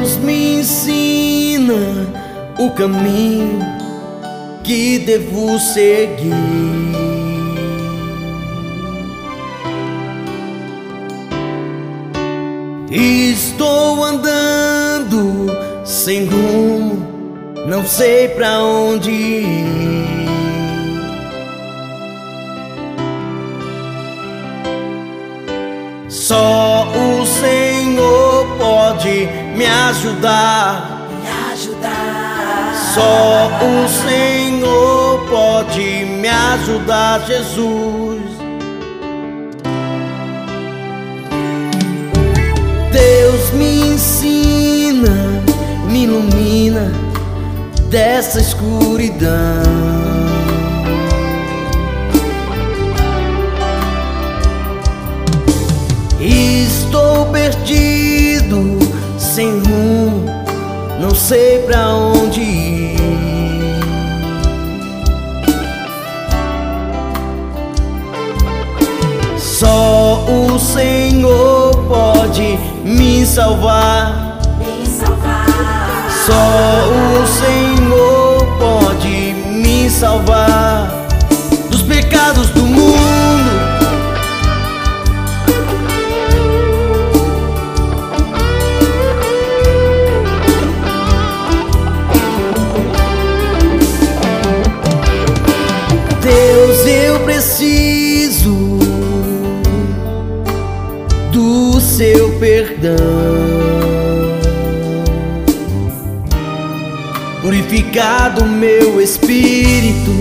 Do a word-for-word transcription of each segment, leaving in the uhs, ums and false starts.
Deus me ensina o caminho que devo seguir. Estou andando sem rumo, não sei pra onde ir. Só o Senhor pode me ajudar, me ajudar. Só o Senhor pode me ajudar, Jesus. Deus me ensina, me ilumina dessa escuridão. Estou perdido, sem rumo, não sei pra onde ir. Só o Senhor pode me salvar, me salvar. Só o Senhor pode me salvar dos pecados do mundo. Deus, eu preciso do seu perdão, purificado meu espírito,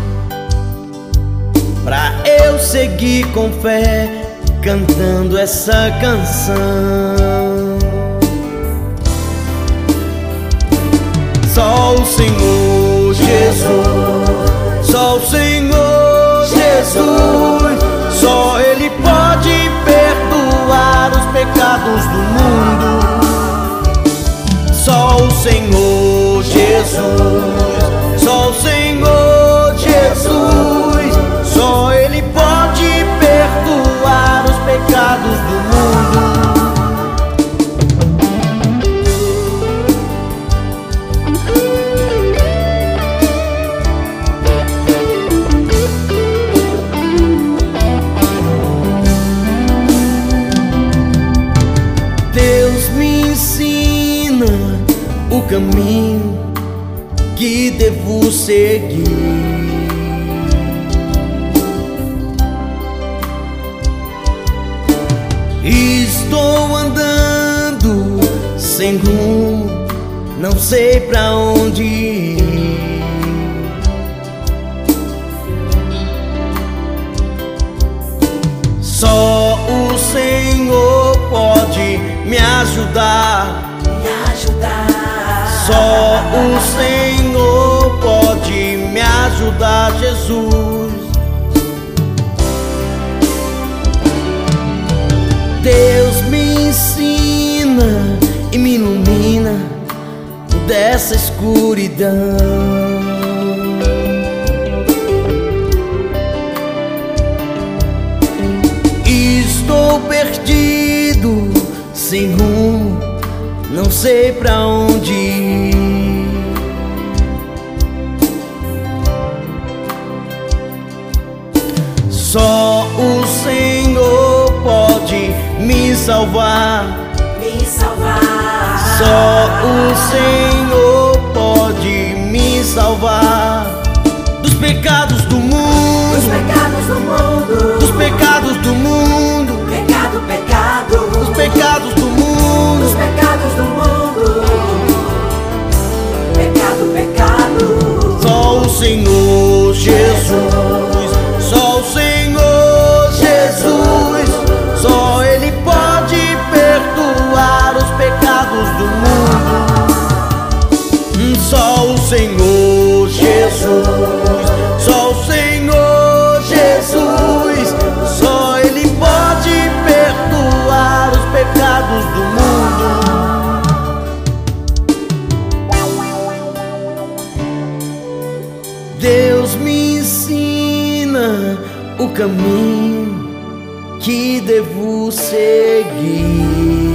pra eu seguir com fé, cantando essa canção. Só o Senhor Jesus, só o Senhor Jesus, só Ele pode perdoar os pecados do mundo. Só o Senhor Jesus, só o Senhor Jesus, só Ele pode perdoar os pecados do mundo. O caminho que devo seguir. Estou andando sem rumo, não sei pra onde ir. Só o Senhor pode me ajudar, me ajudar. Só o Senhor pode me ajudar, Jesus. Deus me ensina e me ilumina dessa escuridão. Estou perdido, sem rumo, não sei pra onde ir. Só o Senhor pode me salvar, me salvar. Só o Senhor pode me salvar dos pecados do mundo, dos pecados do mundo, dos pecados do mundo, pecado, pecado, dos pecados do mundo, dos pecados do mundo, pecado, pecado. Só o Senhor Jesus, só o Senhor Jesus, só Ele pode perdoar os pecados do mundo. Só o Senhor Jesus, só o Senhor Jesus, só Ele pode perdoar os pecados do mundo. Deus me ensina o caminho que devo seguir.